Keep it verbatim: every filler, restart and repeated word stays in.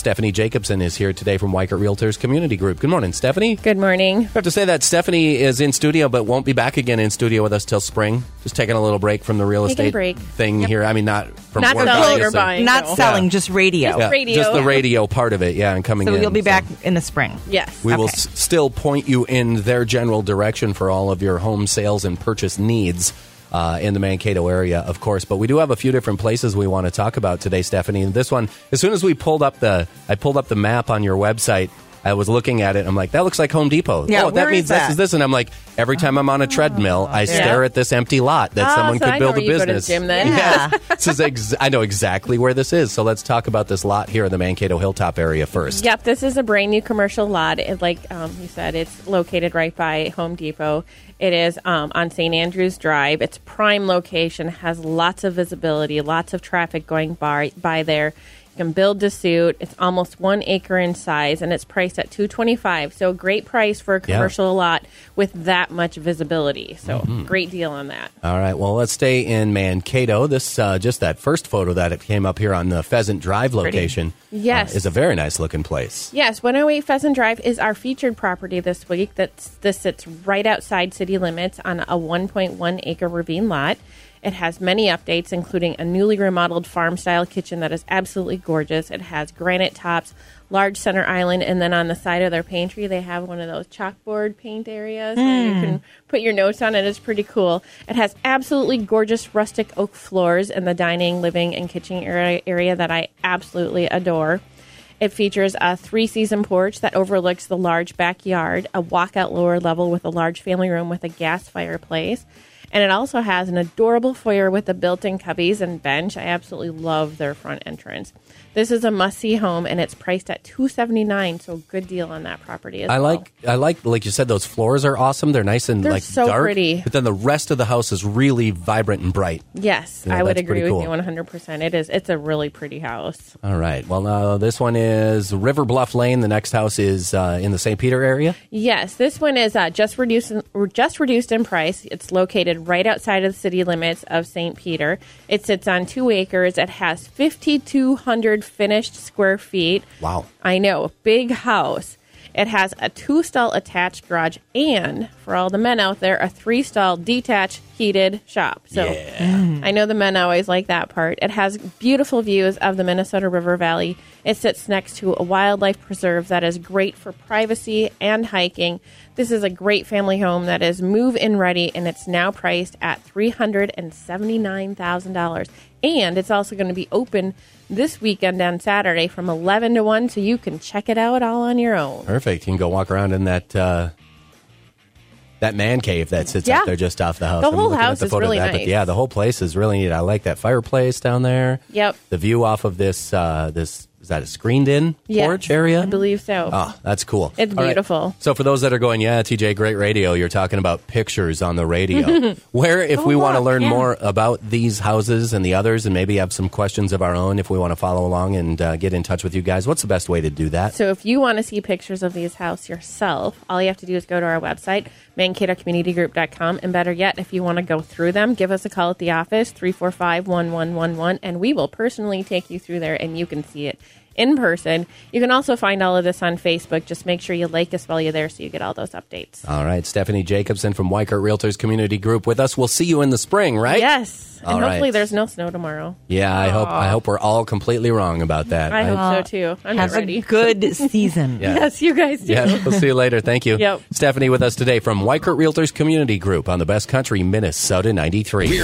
Stephanie Jacobson is here today from Weikert Realtors Community Group. Good morning, Stephanie. Good morning. I have to say that Stephanie is in studio, but won't be back again in studio with us till spring. Just taking a little break from the real Taking a estate break. thing Yep. here. I mean, not from Not work, selling or obviously. buying. Not no. selling, Yeah. just radio. Yeah, radio. just the radio part of it, yeah, and coming So in. you'll be back in the spring. Yes. We will Okay. s- still point you in their general direction for all of your home sales and purchase needs uh, in the Mankato area, of course. But we do have a few different places we want to talk about today, Stephanie. And this one, as soon as we pulled up the, I pulled up the map on your website. I was looking at it. I'm like, that looks like Home Depot. Yeah, oh, that where means is this that? is this. And I'm like, every time I'm on a treadmill, I stare at this empty lot that Oh, someone so could I know build a where you go to the business. gym then. Yeah. This is ex- I know exactly where this is. So let's talk about this lot here in the Mankato Hilltop area first. Yep, this is a brand new commercial lot. It, like um, you said, it's located right by Home Depot. It is um, on Saint Andrews Drive. It's prime location, has lots of visibility, lots of traffic going by, by there. You can build to suit. It's almost one acre in size, and it's priced at two hundred twenty-five dollars. So a great price for a commercial lot with that much visibility. So great deal on that. All right. Well, let's stay in Mankato. This uh, just that first photo that it came up here on the Pheasant Drive location. Yes. uh, is a very nice looking place. Yes, one oh eight Pheasant Drive is our featured property this week. That's this sits right outside city limits on a one point one acre ravine lot. It has many updates, including a newly remodeled farm-style kitchen that is absolutely gorgeous. It has granite tops, large center island, and then on the side of their pantry, they have one of those chalkboard paint areas where you can put your notes on it. It's pretty cool. It has absolutely gorgeous rustic oak floors in the dining, living, and kitchen area, area that I absolutely adore. It features a three-season porch that overlooks the large backyard, a walkout lower level with a large family room with a gas fireplace. And it also has an adorable foyer with the built-in cubbies and bench. I absolutely love their front entrance. This is a must-see home, and it's priced at two hundred seventy-nine dollars, so good deal on that property as I well. like, I like, like you said, those floors are awesome. They're nice and They're like so dark, pretty. but then the rest of the house is really vibrant and bright. Yes, Yeah, I would that's agree pretty with cool. you one hundred percent. It is. It's a really pretty house. All right. Well, uh, this one is River Bluff Lane. The next house is uh, in the Saint Peter area. Yes, this one is uh, just reduced in, just reduced in price. It's located right outside of the city limits of Saint Peter. It sits on two acres. It has five thousand two hundred finished square feet. Wow. I know, big house. It has a two-stall attached garage and, for all the men out there, a three-stall detached heated shop. So I know the men always like that part. It has beautiful views of the Minnesota River Valley. It sits next to a wildlife preserve that is great for privacy and hiking. This is a great family home that is move-in ready, and it's now priced at three hundred seventy-nine thousand dollars. And it's also going to be open this weekend on Saturday from eleven to one, so you can check it out all on your own. Perfect. You can go walk around in that uh, that man cave that sits Yeah. out there just off the house. The I'm whole looking at house the is photo of really that, but nice. yeah, the whole place is really neat. I like that fireplace down there. Yep. The view off of this uh, this is that a screened in Yes, porch area? I believe so. Oh, that's cool. It's All right. beautiful. So for those that are going, yeah, T J, great radio, you're talking about pictures on the radio. Where, if we want to look, learn yeah. more about these houses and the others and maybe have some questions of our own, if we want to follow along and uh, get in touch with you guys, what's the best way to do that? So if you want to see pictures of these houses yourself, all you have to do is go to our website, mankato community group dot com. And better yet, if you want to go through them, give us a call at the office, three four five, one one one one, and we will personally take you through there and you can see it in person. You can also find all of this on Facebook. Just make sure you like us while you're there so you get all those updates. All right, Stephanie Jacobson from Weikert Realtors Community Group with us. We'll see you in the spring, right? Yes. And All hopefully right. there's no snow tomorrow. Yeah, I hope I hope we're all completely wrong about that. I hope Uh, so too. I'm Have ready. a good season. Yeah. Yes, you guys do. Yeah, we'll see you later. Thank you. Yep. Stephanie with us today from Weikert Realtors Community Group on the Best Country Minnesota ninety-three.